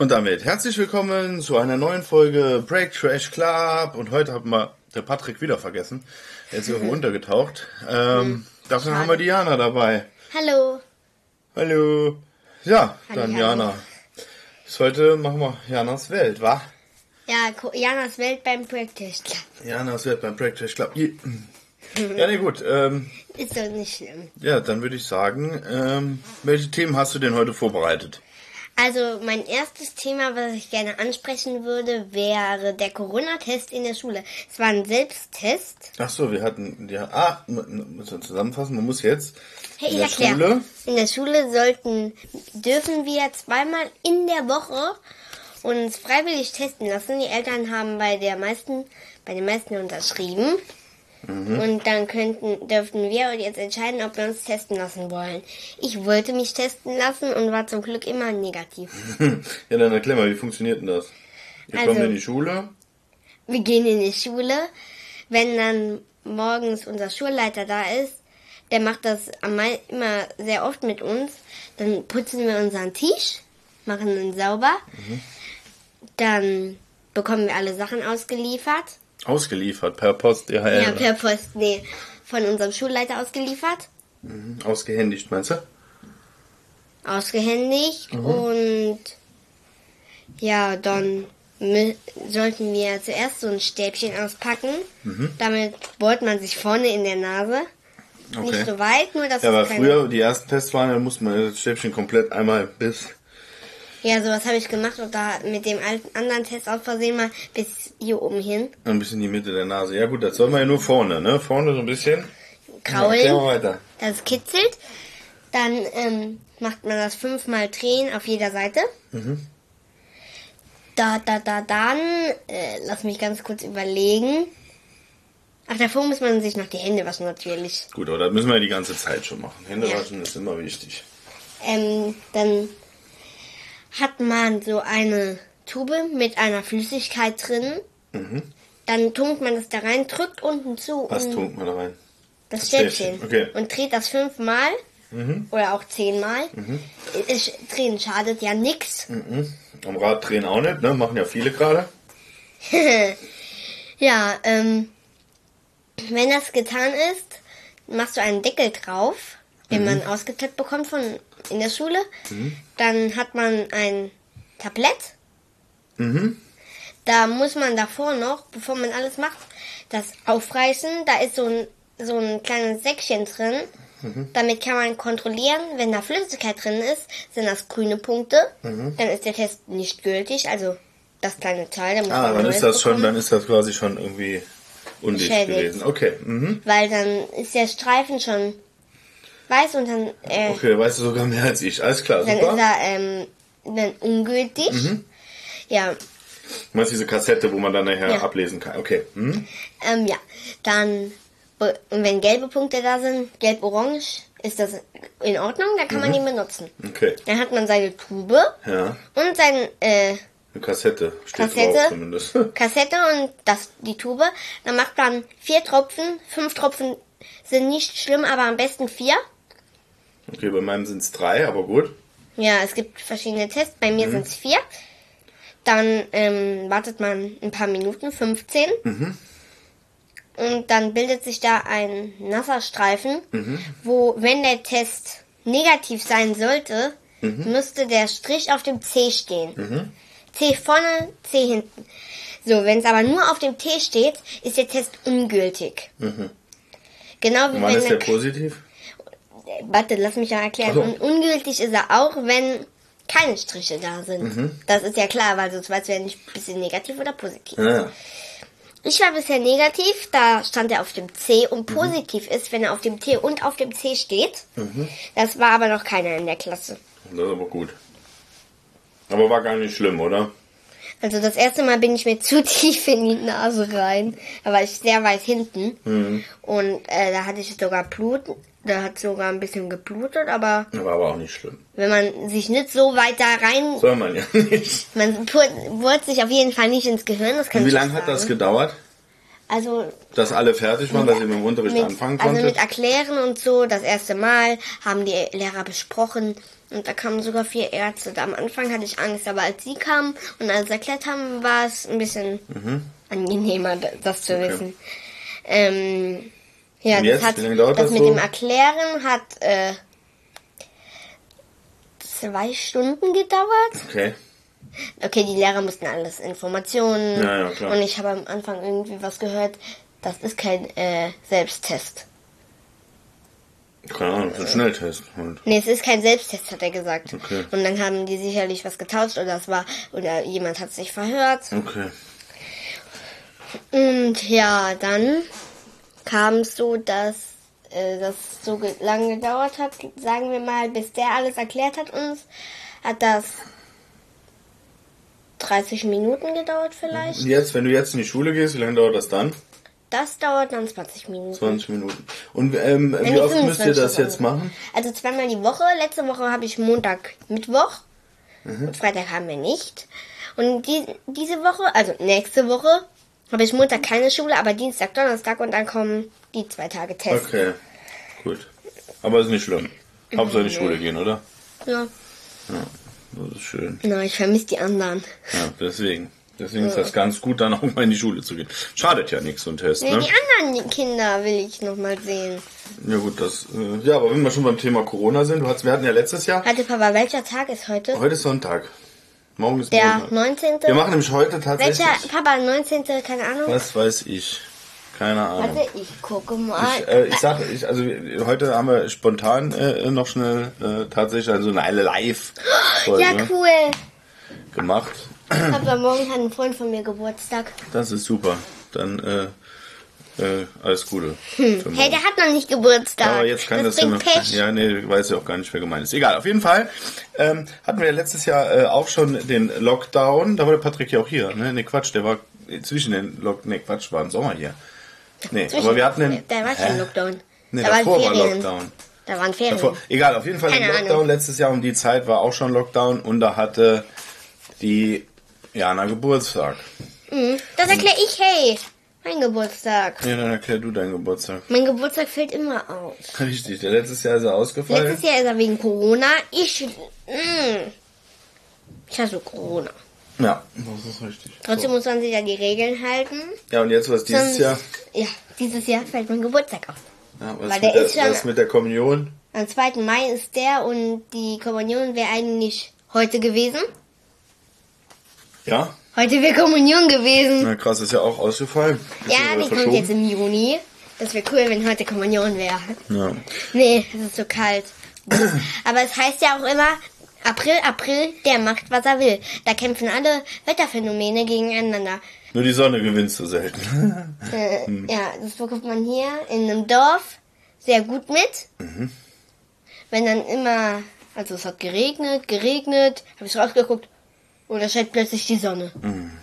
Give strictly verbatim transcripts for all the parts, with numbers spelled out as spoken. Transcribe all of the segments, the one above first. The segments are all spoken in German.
Und damit herzlich willkommen zu einer neuen Folge Break Trash Club. Und heute hat mal der Patrick wieder vergessen. Er ist irgendwo untergetaucht. Ähm, mhm. Dafür Schade. haben wir die Jana dabei. Hallo. Hallo. Ja, Halli, dann hallo. Jana. Bis heute machen wir Janas Welt, wa? Ja, Janas Welt beim Break Trash Club. Janas Welt beim Break Trash Club. Ja, nee, gut. Ähm, ist doch nicht schlimm. Ja, dann würde ich sagen, ähm, welche Themen hast du denn heute vorbereitet? Also mein erstes Thema, was ich gerne ansprechen würde, wäre der Corona-Test in der Schule. Es war ein Selbsttest. Ach so, wir hatten, ja, ah, müssen wir zusammenfassen, man muss jetzt hey, in der erklär. Schule... In der Schule sollten, dürfen wir zweimal in der Woche uns freiwillig testen lassen. Die Eltern haben bei der meisten, bei den meisten unterschrieben. Mhm. Und dann könnten, dürften wir jetzt entscheiden, ob wir uns testen lassen wollen. Ich wollte mich testen lassen und war zum Glück immer negativ. Ja, dann erklär mal, wie funktioniert denn das? Ihr also, kommt in die Schule? Wir gehen in die Schule. Wenn dann morgens unser Schulleiter da ist, der macht das immer sehr oft mit uns, dann putzen wir unseren Tisch, machen ihn sauber. Mhm. Dann bekommen wir alle Sachen ausgeliefert. Ausgeliefert, per Post, D H L? Ja, per Post, nee. Von unserem Schulleiter ausgeliefert. Mhm. Ausgehändigt, meinst du? Ausgehändigt mhm. und ja, dann sollten wir zuerst so ein Stäbchen auspacken. Mhm. Damit bohrt man sich vorne in der Nase. Okay. Nicht so weit, nur dass ja, es aber keine... früher, die ersten Tests waren, da musste man das Stäbchen komplett einmal bis... Ja, sowas habe ich gemacht und da mit dem alten anderen Test aus Versehen mal bis hier oben hin. Ein bisschen in die Mitte der Nase. Ja gut, das soll man ja nur vorne, ne? Vorne so ein bisschen. Kraulen. Ja, weiter. Das kitzelt. Dann ähm, macht man das fünfmal drehen auf jeder Seite. Mhm. Da, da, da, dann, äh, lass mich ganz kurz überlegen. Ach, davor muss man sich noch die Hände waschen, natürlich. Gut, aber das müssen wir ja die ganze Zeit schon machen. Hände ja. waschen ist immer wichtig. Ähm, dann hat man so eine Tube mit einer Flüssigkeit drin. Mhm. Dann tunkt man das da rein, drückt unten zu. Was tunkt man da rein? Das, das Stäbchen. Stäbchen. Okay. Und dreht das fünfmal. Mhm. Oder auch zehnmal. Mhm. Drehen schadet ja nix. Mhm. Am Rad drehen auch nicht, ne? Machen ja viele gerade. Ja, ähm, wenn das getan ist, machst du einen Deckel drauf, den mhm. man ausgetippt bekommt von in der Schule. Mhm. Dann hat man ein Tablett. Mhm. Da muss man davor noch, bevor man alles macht, das aufreißen. Da ist so ein, so ein kleines Säckchen drin. Mhm. Damit kann man kontrollieren, wenn da Flüssigkeit drin ist, sind das grüne Punkte. Mhm. Dann ist der Test nicht gültig, also das kleine Teil. Da muss ah, man dann ist das schon, dann ist das quasi schon irgendwie undicht gewesen. Okay. Mhm. Weil dann ist der Streifen schon weiß und dann... Äh, okay, weißt du sogar mehr als ich. Alles klar, dann super. Dann ist er ähm, dann ungültig. Mhm. Ja. Du meinst diese Kassette, wo man dann nachher ja. ablesen kann. Okay. Mhm. Ähm, ja, dann... Und wenn gelbe Punkte da sind, gelb-orange, ist das in Ordnung, dann kann mhm. man ihn benutzen. Okay. Dann hat man seine Tube ja. und sein... Äh, Eine Kassette steht Kassette, drauf zumindest. Kassette und das, die Tube. Dann macht man vier Tropfen. Fünf Tropfen sind nicht schlimm, aber am besten vier. Okay, bei meinem sind es drei, aber gut. Ja, es gibt verschiedene Tests. Bei mir mhm. sind es vier. Dann ähm, wartet man ein paar Minuten, fünfzehn. Mhm. Und dann bildet sich da ein nasser Streifen, mhm. wo, wenn der Test negativ sein sollte, mhm. müsste der Strich auf dem C stehen. Mhm. C vorne, C hinten. So, wenn es aber nur auf dem T steht, ist der Test ungültig. Mhm. Genau wie Und wann wenn ist der positiv? Warte, lass mich ja erklären. So. Und ungültig ist er auch, wenn keine Striche da sind. Mhm. Das ist ja klar, weil sonst weißt du ja nicht, bist du negativ oder positiv. Ja. Ich war bisher negativ, da stand er auf dem C und positiv mhm. ist, wenn er auf dem T und auf dem C steht. Mhm. Das war aber noch keiner in der Klasse. Das ist aber gut. Aber war gar nicht schlimm, oder? Also das erste Mal bin ich mir zu tief in die Nase rein. Da war ich sehr weit hinten. Mhm. Und äh, da hatte ich sogar Blut. Da hat sogar ein bisschen geblutet, aber... War aber auch nicht schlimm. Wenn man sich nicht so weit da rein... Soll man ja nicht. Man bohrt sich auf jeden Fall nicht ins Gehirn. Das kann Und wie lange hat das gedauert? Also... Dass alle fertig waren, dass ihr mit dem Unterricht mit, anfangen konntet? Also mit Erklären und so, das erste Mal haben die Lehrer besprochen und da kamen sogar vier Ärzte. Am Anfang hatte ich Angst, aber als sie kamen und alles erklärt haben, war es ein bisschen mhm. angenehmer, das zu okay. wissen. Ähm, ja, und das, jetzt? hat, Wie lange dauert das das mit so? dem Erklären hat äh, zwei Stunden gedauert. Okay. Okay, die Lehrer mussten alles Informationen ja, ja, klar. und ich habe am Anfang irgendwie was gehört, das ist kein äh, Selbsttest. Keine Ahnung, das ist ein Schnelltest. Halt. Nee, es ist kein Selbsttest, hat er gesagt. Okay. Und dann haben die sicherlich was getauscht oder es war oder jemand hat sich verhört. Okay. Und ja, dann kam es so, dass äh, das so ge- lange gedauert hat, sagen wir mal, bis der alles erklärt hat uns, hat das dreißig Minuten gedauert vielleicht. Und jetzt, wenn du jetzt in die Schule gehst, wie lange dauert das dann? Das dauert dann zwanzig Minuten. zwanzig Minuten. Und ähm, wie oft müsst ihr das jetzt machen? Also zweimal die Woche. Letzte Woche habe ich Montag, Mittwoch. Mhm. Und Freitag haben wir nicht. Und die, diese Woche, also nächste Woche, habe ich Montag keine Schule, aber Dienstag, Donnerstag und dann kommen die zwei Tage Tests. Okay, gut. Aber ist nicht schlimm. Hauptsache in die Schule gehen, oder? Ja. Ja, das ist schön. Na, ich vermisse die anderen. Ja, deswegen. Deswegen ist das ganz gut, dann auch mal in die Schule zu gehen. Schadet ja nichts, so ein Test, nee, ne? Die anderen Kinder will ich noch mal sehen. Ja gut, das... Äh, ja, aber wenn wir schon beim Thema Corona sind, du hast, wir hatten ja letztes Jahr... Hatte Papa, welcher Tag ist heute? Heute ist Sonntag. Morgen ist Der Montag. neunzehnte Wir machen nämlich heute tatsächlich... Welcher, Papa, neunzehnte keine Ahnung? Was weiß ich. Keine Ahnung. Warte, ich gucke mal. Ich, äh, ich sag, ich, also heute haben wir spontan äh, noch schnell äh, tatsächlich also eine Live-Folge Ja, cool. gemacht. Aber morgen hat ein Freund von mir Geburtstag. Das ist super. Dann äh, äh, alles Gute. Hm. Hey, der hat noch nicht Geburtstag. Aber jetzt kann das, das ja bringt noch. Pech. Ja, nee, weiß ja auch gar nicht, wer gemeint ist. Egal, auf jeden Fall ähm, hatten wir ja letztes Jahr äh, auch schon den Lockdown. Da war der Patrick ja auch hier. Ne, nee, Quatsch, der war zwischen den Lock. Nee, Quatsch, war im Sommer hier. Nee, Zwischen, aber wir hatten den. Da war kein Lockdown. Nee, da davor waren war Ferien. Lockdown. Da waren Ferien. Davor, egal, auf jeden Fall Keine im Lockdown. Ahnung. Letztes Jahr um die Zeit war auch schon Lockdown und da hatte die Jana Geburtstag. Mhm. Das erkläre ich, hey. Mein Geburtstag. Ja, dann erklär du deinen Geburtstag. Mein Geburtstag fällt immer aus. Richtig, der letztes Jahr ist er ausgefallen. Letztes Jahr ist er wegen Corona. Ich, mh, ich hasse Corona. Ja, das ist richtig. Trotzdem so. muss man sich an die Regeln halten. Ja, und jetzt was dieses Sonst, Jahr? Ja, dieses Jahr fällt mein Geburtstag aus. Ja, was, Weil mit der der, ist schon- was mit der Kommunion? Am zweiten Mai ist der und die Kommunion wäre eigentlich heute gewesen. Ja? Heute wäre Kommunion gewesen. Na krass, ist ja auch ausgefallen. Ist Ja, wieder die kommt verschoben. jetzt im Juni. Das wäre cool, wenn heute Kommunion wäre. Ja. Nee, es ist so kalt. Aber es heißt ja auch immer, April, April, der macht, was er will. Da kämpfen alle Wetterphänomene gegeneinander. Nur die Sonne gewinnst du selten. Äh, ja, das bekommt man hier in einem Dorf sehr gut mit. Mhm. Wenn dann immer, also es hat geregnet, geregnet, habe ich rausgeguckt und da scheint plötzlich die Sonne. Mhm.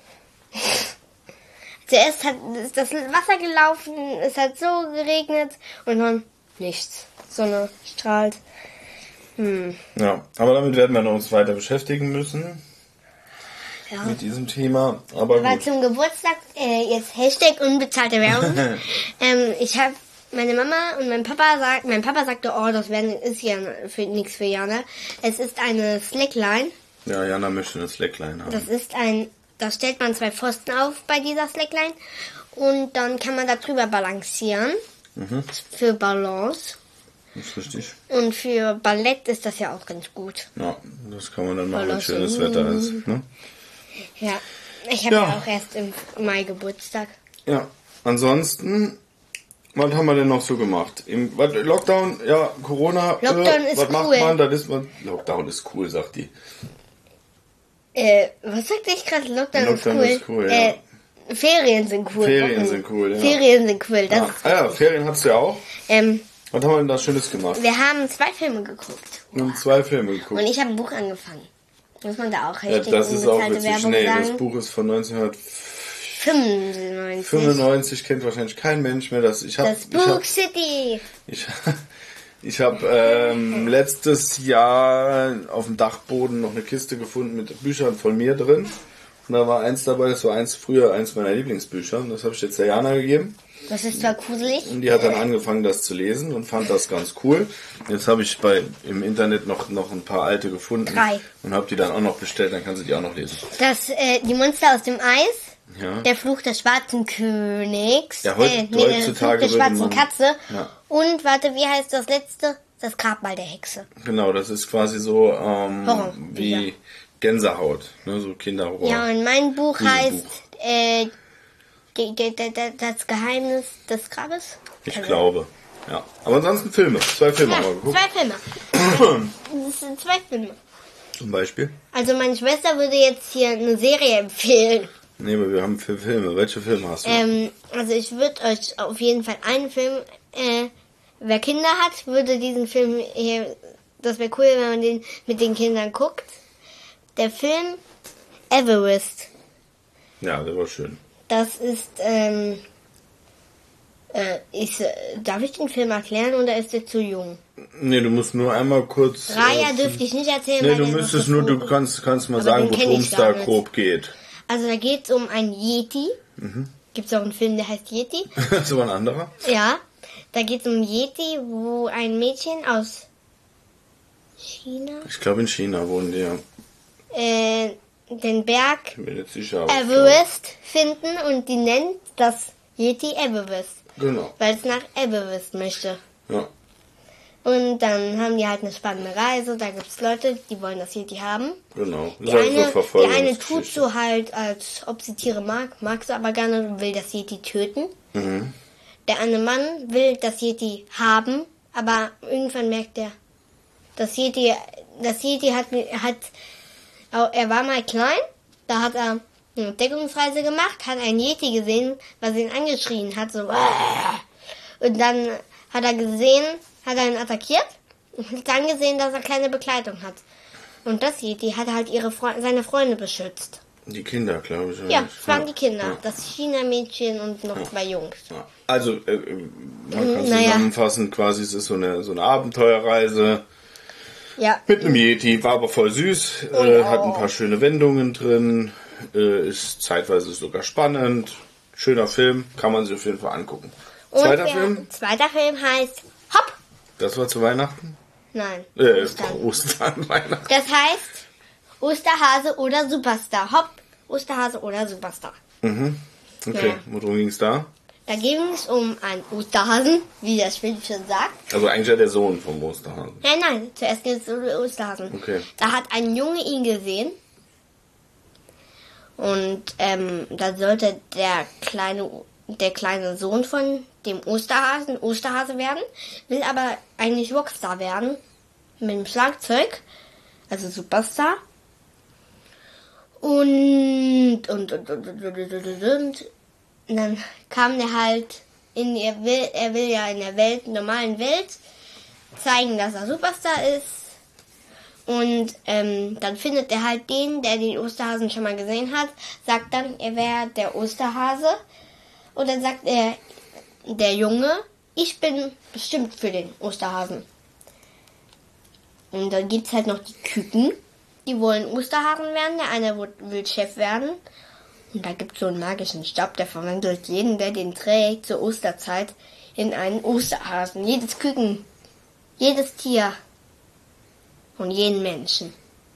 Zuerst hat ist das Wasser gelaufen, es hat so geregnet und dann nichts. Sonne strahlt. Hm. Ja, aber damit werden wir noch uns weiter beschäftigen müssen. Ja. Mit diesem Thema. Aber Aber gut. zum Geburtstag, äh, jetzt Hashtag unbezahlte Werbung. ähm, ich habe meine Mama und mein Papa sagt, mein Papa sagte, oh, das wär, ist ja für, nichts für Jana. Es ist eine Slackline. Ja, Jana möchte eine Slackline haben. Das ist ein, da stellt man zwei Pfosten auf bei dieser Slackline und dann kann man da drüber balancieren. Mhm. Für Balance. Das ist richtig. Und für Ballett ist das ja auch ganz gut. Ja, das kann man dann machen, wenn Balance. schönes Wetter ist. Ne? Ja, ich habe Ja. ja. auch erst im Mai Geburtstag. Ja, ansonsten, was haben wir denn noch so gemacht? Im was, Lockdown, ja, Corona. Lockdown äh, ist was macht cool. man? Das ist man. Lockdown ist cool, sagt die. Äh, was sagte ich gerade? Lockdown, Lockdown ist cool. ist cool, äh, ja. Ferien sind cool. Ferien Wochen. sind cool, ja. Ferien sind cool. Das Ja. ist, Ah ja, Ferien hast du ja auch. ähm, Was haben wir denn da Schönes gemacht? wir haben zwei Filme geguckt. Wir haben zwei Filme Und geguckt. ich habe ein Buch angefangen. Muss man da auch Ja, Hashtag das ist auch unbezahlte witzig. Werbung Nee, das sagen? Buch ist von fünfundneunzig. neunzehnhundertfünfundneunzig, kennt wahrscheinlich kein Mensch mehr. Das, ich hab, Das ich Book hab, City. Ich, ich habe ähm, letztes Jahr auf dem Dachboden noch eine Kiste gefunden mit Büchern von mir drin. Und da war eins dabei, das war eins früher eins meiner Lieblingsbücher. Und das habe ich jetzt der Jana gegeben. Das ist zwar gruselig. Und die hat dann angefangen, das zu lesen und fand das ganz cool. Jetzt habe ich bei im Internet noch, noch ein paar alte gefunden. Drei. Und habe die dann auch noch bestellt, dann kann sie die auch noch lesen. Das, äh, die Monster aus dem Eis, Ja. der Fluch des schwarzen Königs, Ja, heut- äh, nee, der Fluch heutzutage der würde schwarzen man- Katze Ja. und, warte, wie heißt das letzte? Das Grabmal der Hexe. Genau, das ist quasi so ähm, Horror, wie ja. Gänsehaut, ne, so Kinderhorror. Ja, und mein Buch Gruselbuch. heißt äh, die, die, die, die, Das Geheimnis des Grabes. Ich Also, glaube, ja. Aber ansonsten Filme, zwei Filme Ja, haben wir geguckt. zwei Filme. Das sind zwei Filme. Zum Beispiel. Also meine Schwester würde jetzt hier eine Serie empfehlen. Nee, aber wir haben vier Filme. Welche Filme hast du? Ähm, also ich würde euch auf jeden Fall einen Film, äh, wer Kinder hat, würde diesen Film hier, das wäre cool, wenn man den mit den Kindern guckt. Der Film Everest. Ja, der war schön. Das ist, ähm, äh, ich, äh, darf ich den Film erklären oder ist der zu jung? Nee, du musst nur einmal kurz... Raya äh, dürfte ich nicht erzählen, Nee, weil du der noch müsstest so nur, du früh- kannst, kannst mal Aber sagen, den kenn worum ich es gar da nicht. grob geht. Also da geht es um einen Yeti. Gibt es auch einen Film, der heißt Yeti. Das war ein anderer. Ja, da geht es um Yeti, wo ein Mädchen aus China Ich glaube, in China wohnen die, ja. äh, den Berg Ich bin jetzt sicher. aber ich Everest finden und die nennt das Yeti Everest, glaub- Genau, weil es nach Everest möchte. ja. Und dann haben die halt eine spannende Reise. Da gibt es Leute, die wollen das Yeti haben. Genau. Die Das ist halt eine, so die eine tut Verfolgungsgeschichte. so halt, als ob sie Tiere mag, mag sie aber gerne und will das Yeti töten. Mhm. Der eine Mann will das Yeti haben, aber irgendwann merkt er, das Yeti, das Yeti hat, hat, er war mal klein, da hat er eine Entdeckungsreise gemacht, hat ein Yeti gesehen, was ihn angeschrien hat, so, und dann hat er gesehen, hat er ihn attackiert und hat dann gesehen, dass er keine Begleitung hat. Und das Yeti hat halt ihre Fre seine Freunde beschützt. Die Kinder, glaube ich. Ja, eigentlich. es waren die Kinder, Ja. das China-Mädchen und noch zwei Jungs. Ja. Also, äh, äh, man kann Naja. zusammenfassen, quasi es ist so eine, so eine Abenteuerreise Ja, mit einem Yeti, war aber voll süß, Und äh, hat ein auch- paar schöne Wendungen drin, äh, ist zeitweise sogar spannend, schöner Film, kann man sich auf jeden Fall angucken. und Zweiter der Film, zweiter Film heißt Hopp. das war zu Weihnachten? Nein, Äh, Ostern. Ostern, Weihnachten. Das heißt Osterhase oder Superstar. Hopp, Osterhase oder Superstar. Mhm. Okay, Ja. worum ging es da? Da ging es um einen Osterhasen, wie das Film schon sagt. Also eigentlich ja der Sohn vom Osterhasen. Nein, nein, zuerst geht es um den Osterhasen. Okay. Da hat ein Junge ihn gesehen. Und ähm, da sollte der kleine, der kleine Sohn von dem Osterhasen Osterhase werden, will aber eigentlich Rockstar werden mit dem Schlagzeug, also Superstar. Und und und und und und, und, und, und. Und dann kam der halt in er will er will ja in der Welt normalen Welt zeigen, dass er Superstar ist. Und ähm, dann findet er halt den, der den Osterhasen schon mal gesehen hat, sagt dann, er wäre der Osterhase. Und dann sagt er, der Junge, ich bin bestimmt für den Osterhasen. Und dann gibt's halt noch die Küken, die wollen Osterhasen werden, der eine will will Chef werden. Und da gibt's so einen magischen Stab, der verwandelt jeden, der den trägt, zur Osterzeit in einen Osterhasen. Jedes Küken, jedes Tier und jeden Menschen.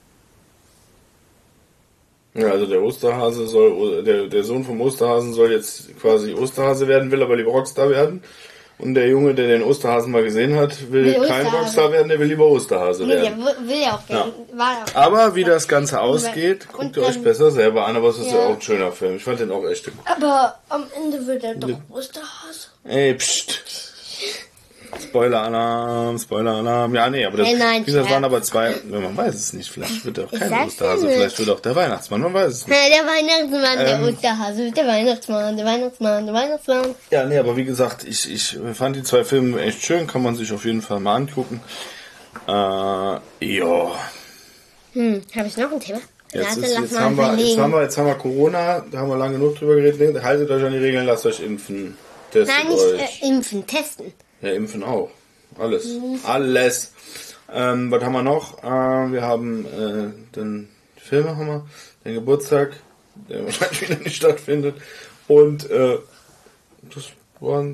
Ja, also der Osterhase soll, der, der Sohn vom Osterhasen soll jetzt quasi Osterhase werden, will aber lieber Rockstar werden. Und der Junge, der den Osterhasen mal gesehen hat, will, Will kein Osterhase. Rockstar werden, der will lieber Osterhase Nee, der werden. will will ja auch gerne. War auch. Aber wie das Ganze ausgeht, Und guckt ihr dann- euch besser selber an, aber es ist ja, Ja. auch ein schöner Film. Ich fand den auch echt gut. Aber am Ende wird er doch Osterhase. Ey, pst. Spoiler-Alarm, Spoiler-Alarm. Ja, nee, aber das, Hey, nein, wie gesagt, Scherz. waren aber zwei, ja, man weiß es nicht, vielleicht wird er auch Ich kein sag's Osterhase, dir nicht. vielleicht wird auch der Weihnachtsmann, man weiß es nicht. Der Weihnachtsmann, der Ähm. Osterhase, der Weihnachtsmann, der Weihnachtsmann, der Weihnachtsmann. Ja, nee, aber wie gesagt, ich, ich fand die zwei Filme echt schön, kann man sich auf jeden Fall mal angucken. Äh, ja. Hm, habe ich noch ein Thema? Jetzt, Warte, ist, lass jetzt, mal haben wir, jetzt, überlegen. haben wir, jetzt haben wir Corona, da haben wir lange genug drüber geredet. Haltet euch an die Regeln, lasst euch impfen. Testet Nein, nicht euch. äh, impfen, testen. Ja, impfen auch. Alles. Mhm. Alles. Ähm, was haben wir noch? Äh, wir haben äh, den Filme, haben wir, den Geburtstag der wahrscheinlich wieder nicht stattfindet. Und äh, das waren...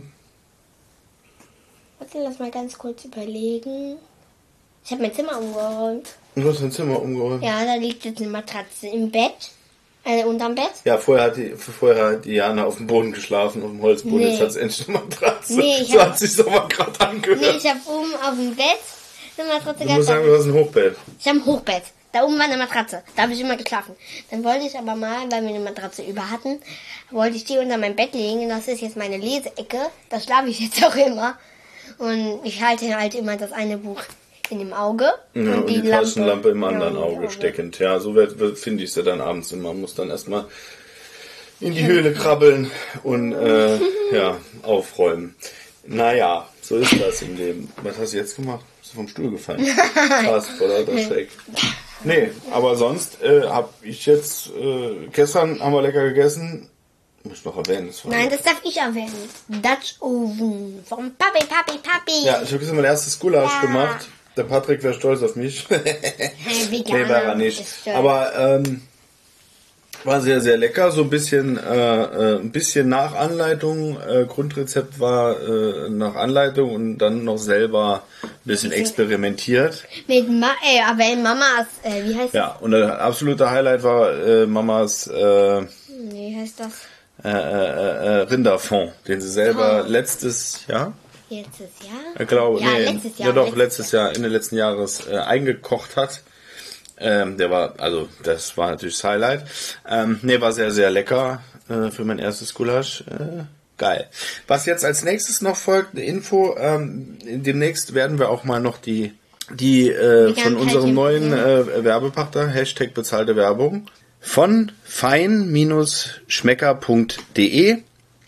Warte, lass mal ganz kurz überlegen. Ich habe mein Zimmer umgeräumt. Du hast dein Zimmer umgeräumt? Ja, da liegt jetzt eine Matratze im Bett. Also unterm Bett. Ja, vorher hat die, vorher hat die Jana auf dem Boden geschlafen, auf dem Holzboden. Nee. Jetzt hat sie endlich eine Matratze. Nee, ich so hab- hat sich so mal gerade angehört. Nee, ich habe oben auf dem Bett eine Matratze du gehabt. musst sagen, du hast ein Hochbett. Ich habe ein Hochbett. Da oben war eine Matratze. Da habe ich immer geschlafen. Dann wollte ich aber mal, weil wir eine Matratze über hatten, wollte ich die unter mein Bett legen. Das ist jetzt meine Leseecke. Da schlafe ich jetzt auch immer. Und ich halte halt immer das eine Buch in dem Auge. Ja, und, die, die Taschenlampe im anderen ja, Auge Auge steckend. Ja, so wird- wird- finde ich sie dann abends immer. Man muss dann erstmal in die Höhle krabbeln und äh, ja, aufräumen. Naja, so ist das im Leben. Was hast du jetzt gemacht? Bist du vom Stuhl gefallen? Fast, voller Schreck. Nee, aber sonst äh, habe ich jetzt, äh, gestern haben wir lecker gegessen. Muss ich noch erwähnen. Das war Nein, das darf ich erwähnen. Dutch Oven. Vom Papi, Papi, Papi. ja, ich habe gestern mein erstes Gulasch Ja. gemacht. Der Patrick wäre stolz auf mich. Hey, Nee, Veganer. war er nicht. Ist schön. Aber ähm, war sehr, sehr lecker. So ein bisschen, äh, äh, ein bisschen nach Anleitung. Äh, Grundrezept war äh, nach Anleitung und dann noch selber ein bisschen experimentiert. Mit Ma ey, aber in Mamas, äh, wie heißt Ja, und der absolute Highlight war äh, Mamas äh, das? Wie heißt das? äh, äh, äh, Rinderfond, den sie selber Oh. letztes Jahr, Letztes Jahr? ich glaube, ja, nee, letztes Jahr. ja doch, letztes Jahr, Ende letzten Jahres äh, eingekocht hat. Ähm, der war, also das war natürlich das Highlight. Ähm, nee, war sehr, sehr lecker äh, für mein erstes Gulasch. Äh, geil. Was jetzt als nächstes noch folgt, eine Info. Ähm, demnächst werden wir auch mal noch die, die äh, Die von ganzen unserem Teilchen- neuen äh, Werbepartner, Hashtag bezahlte Werbung, von fein Schmecker punkt de.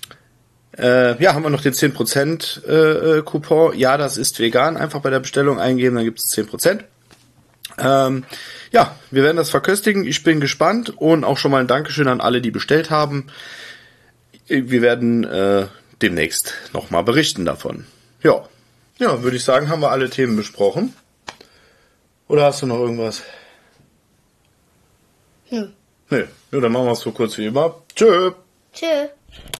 Äh, ja, haben wir noch den zehn Prozent äh, Coupon. Ja, das ist vegan. Einfach bei der Bestellung eingeben, dann gibt es zehn Prozent. Ähm, ja, wir werden das verköstigen. Ich bin gespannt und auch schon mal ein Dankeschön an alle, die bestellt haben. Wir werden äh, demnächst nochmal berichten davon. Ja, ja, würde ich sagen, haben wir alle Themen besprochen. Oder hast du noch irgendwas? Hm. Nee, ja, dann machen wir es so kurz wie immer. Tschö. Tschö.